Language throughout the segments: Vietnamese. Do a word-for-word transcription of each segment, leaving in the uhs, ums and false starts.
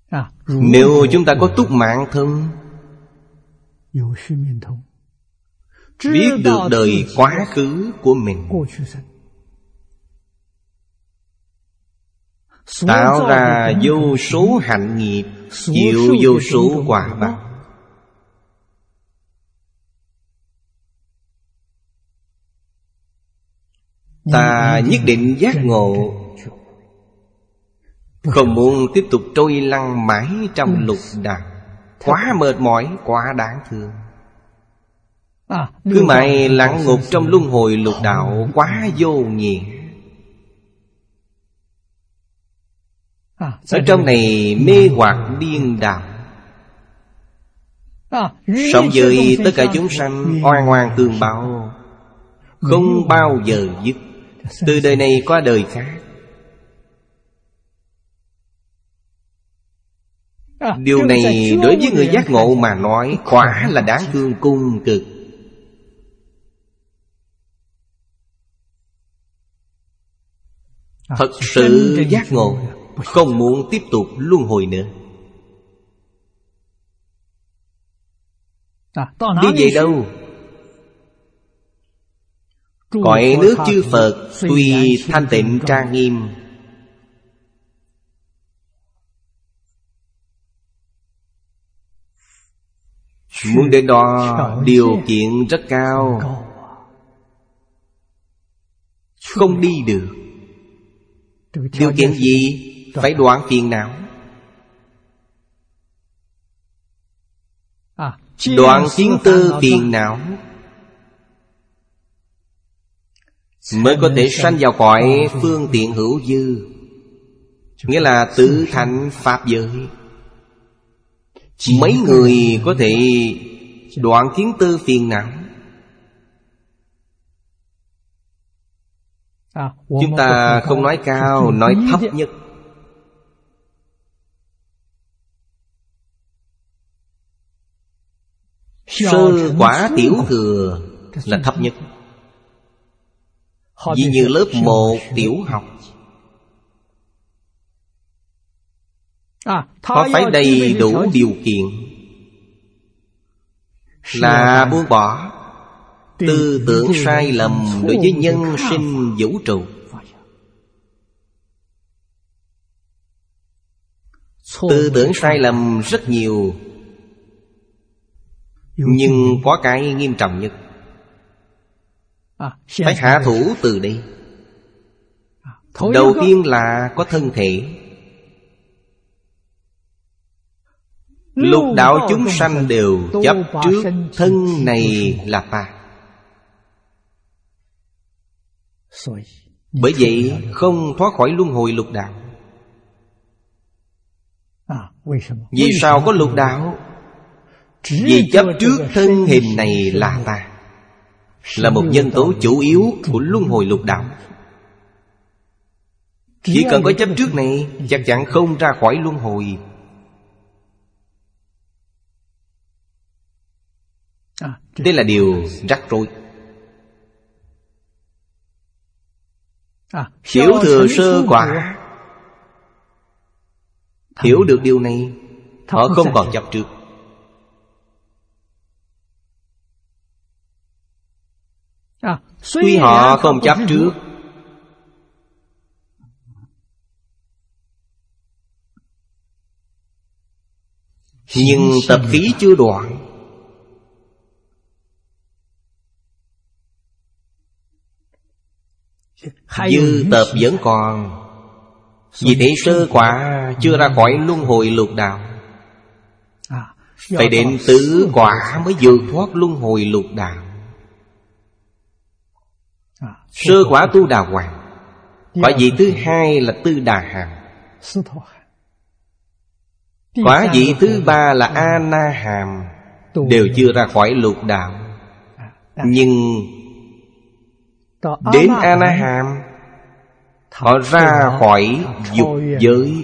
Nếu chúng ta có túc mạng thông, biết được đời quá khứ của mình, tạo ra vô số hạnh nghiệp, chịu vô số quả báo, ta nhất định giác ngộ, không muốn tiếp tục trôi lăn mãi trong lục đạo. Quá mệt mỏi, quá đáng thương. Cứ mãi lặn ngục trong luân hồi lục đạo, quá vô nghĩa. Ở trong này mê hoặc điên đảo, sống với tất cả chúng sanh oan oan tương báo, không bao giờ dứt, từ đời này qua đời khác. Điều này đối với người giác ngộ mà nói quả là đáng thương cung cực. Thật sự giác ngộ, không muốn tiếp tục luân hồi nữa. Đi về đâu? Cõi nước chư Phật tuy thanh tịnh trang nghiêm, muốn đến đó điều kiện rất cao, không đi được. Điều kiện gì? Phải đoạn phiền não. Đoạn kiến tư phiền não mới có thể sanh vào cõi phương tiện hữu dư, nghĩa là tự thành pháp giới. Mấy người có thể đoạn kiến tư phiền não? Chúng ta không nói cao, nói thấp nhất. Sơ quả tiểu thừa là thấp nhất. Ví như lớp một tiểu học, có phải đầy đủ điều kiện là buông bỏ tư tưởng sai lầm đối với nhân sinh vũ trụ. Tư tưởng sai lầm rất nhiều, nhưng có cái nghiêm trọng nhất, phải hạ thủ từ đây. Đầu tiên là có thân thể. Lục đạo chúng sanh đều chấp trước thân này là ta. Bởi vậy không thoát khỏi luân hồi lục đạo. Vì sao có lục đạo? Vì chấp trước thân hình này là ta, là một nhân tố chủ yếu của luân hồi lục đạo. Chỉ cần có chấp trước này, chắc chắn không ra khỏi luân hồi. Đây là điều rắc rối. Tiểu thừa sơ quả hiểu được điều này, họ không còn chấp trước. Tuy họ không chấp trước, nhưng tập khí chưa đoạn. Dư tập vẫn còn. Vì thế sơ quả chưa ra khỏi luân hồi lục đạo, phải đến tứ quả mới vượt thoát luân hồi lục đạo. Sơ quả tu đà hoàng, quả vị thứ hai là tư đà hàm, quả vị thứ ba là a na hàm, đều chưa ra khỏi lục đạo. Nhưng đến a na hàm, họ ra khỏi dục giới.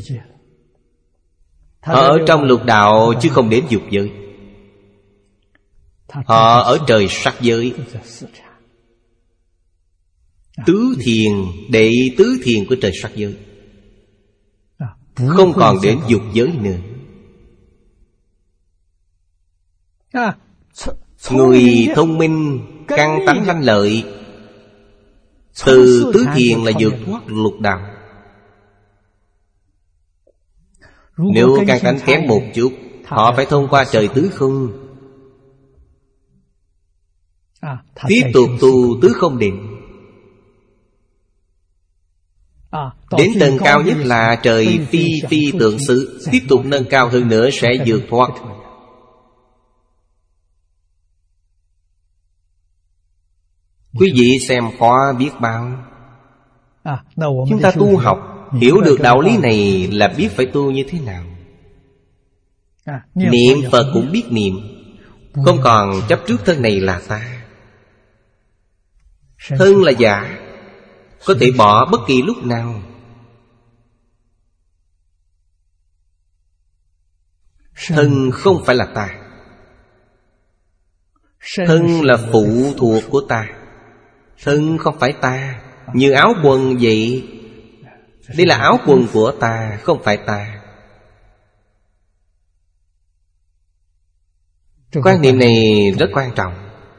Họ ở trong lục đạo chứ không đến dục giới. Họ ở trời sắc giới. Tứ thiền, đệ tứ thiền của trời sắc giới. không còn đến dục giới nữa. Người thông minh, căn tánh lanh lợi, từ tứ thiền là vượt thoát lục đạo. Nếu căn tánh kém một chút, họ phải thông qua trời tứ không, tiếp tục tu tứ không định. Đến tầng cao nhất là trời phi phi tượng xứ, tiếp tục nâng cao hơn nữa sẽ vượt thoát. Quý vị xem khóa biết bao. Chúng ta tu học, hiểu được đạo lý này là biết phải tu như thế nào. Niệm Phật cũng biết niệm, không còn chấp trước thân này là ta. Thân là giả, có thể bỏ bất kỳ lúc nào. Thân không phải là ta. Thân là phụ thuộc của ta. Thân không phải ta. Như áo quần vậy, đây là áo quần của ta, không phải ta. Quan niệm này rất quan trọng.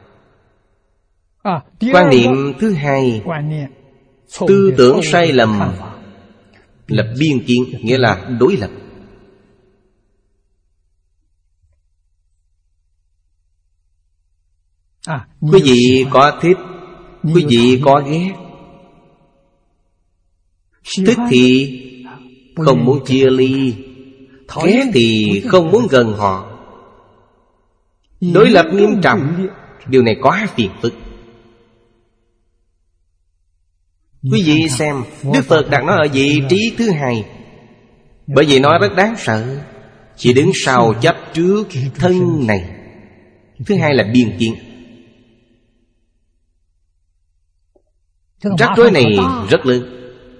Quan niệm thứ hai, tư tưởng sai lầm là biên kiến, nghĩa là đối lập. Quý vị có thích, quý vị có ghét. Thích thì không muốn chia ly, ghét thì không muốn gần họ. Đối lập nghiêm trọng, điều này quá phiền phức. Quý vị xem, Đức Phật đặt nó ở vị trí thứ hai, bởi vì nó rất đáng sợ. Chỉ đứng sau chấp trước thân này. Thứ hai là biên kiến. Rắc rối này rất lớn.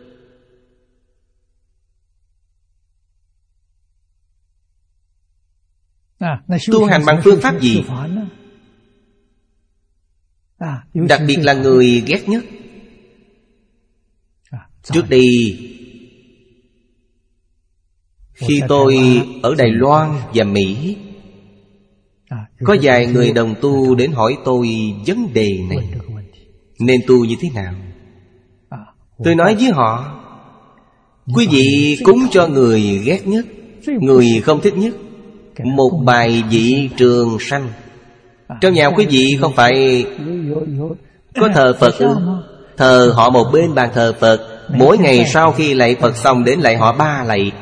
Tu hành bằng phương pháp gì? Đặc biệt là người ghét nhất. Trước đây, khi tôi ở Đài Loan và Mỹ, có vài người đồng tu đến hỏi tôi vấn đề này, nên tu như thế nào. Tôi nói với họ, quý vị cúng cho người ghét nhất, người không thích nhất, một bài vị trường sanh. Trong nhà quý vị không phải có thờ Phật ư? Thờ họ một bên bàn thờ Phật. Mỗi ngày sau khi lạy Phật xong đến lạy họ ba lạy.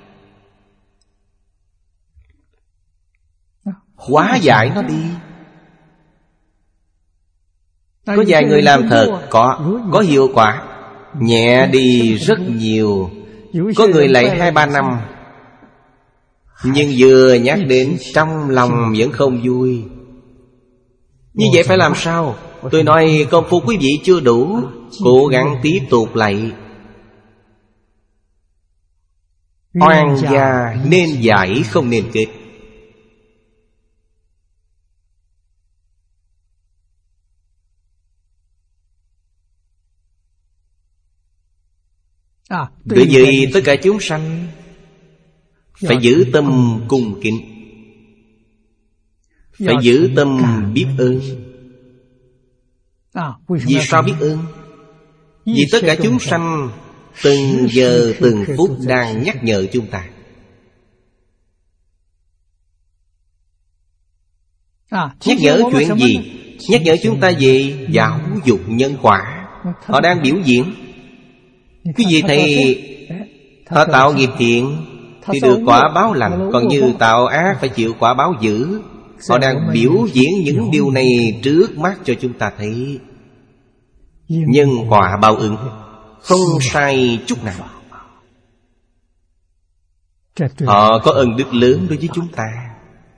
Hóa giải nó đi. Có vài người làm thật có Có hiệu quả, nhẹ đi rất nhiều. Có người lạy hai ba năm, nhưng vừa nhắc đến trong lòng vẫn không vui. Như vậy phải làm sao? Tôi nói công phu quý vị chưa đủ, cố gắng tiếp tục lạy. Oan gia nên giải không nên kết. Đối với tất cả chúng sanh, phải giữ tâm cung kính, phải giữ tâm biết ơn. Vì sao biết ơn? Vì tất cả chúng sanh từng giờ từng phút đang nhắc nhở chúng ta. Nhắc nhở chuyện gì? Nhắc nhở chúng ta về giáo dục nhân quả. Họ đang biểu diễn. Quý vị thấy họ tạo nghiệp thiện thì được quả báo lành, còn như tạo ác phải chịu quả báo dữ. Họ đang biểu diễn những điều này trước mắt cho chúng ta thấy. Nhân quả báo ứng, không sai chút nào. Họ có ân đức lớn đối với chúng ta.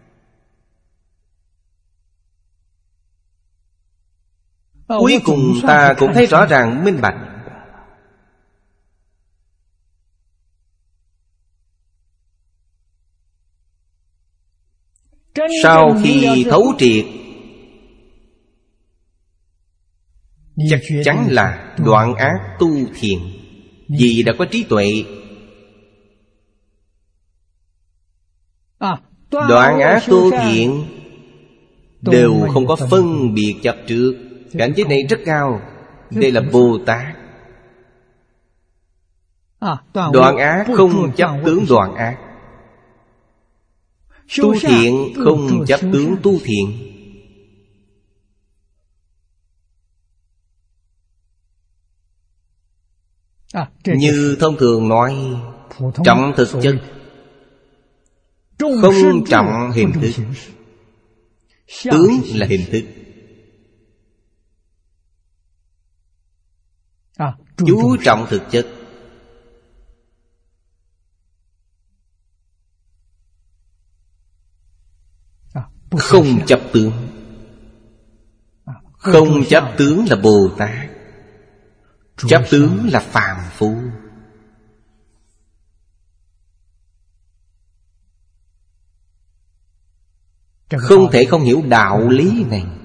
Cuối cùng ta cũng thấy rõ ràng minh bạch. Sau khi thấu triệt, chắc chắn là đoạn ác tu thiện. Vì đã có trí tuệ, Đoạn ác tu thiện đều không có phân biệt chấp trước. Cảnh giới này rất cao. Đây là Bồ Tát. Đoạn ác không chấp tướng đoạn ác. Tu thiện không chấp tướng tu thiện. Như thông thường nói, trọng thực chất, không trọng hình thức. Tướng là hình thức, chú trọng thực chất. Không chấp tướng. Không chấp tướng là Bồ Tát. Chấp tướng là phàm phu. Không thể không hiểu đạo lý này.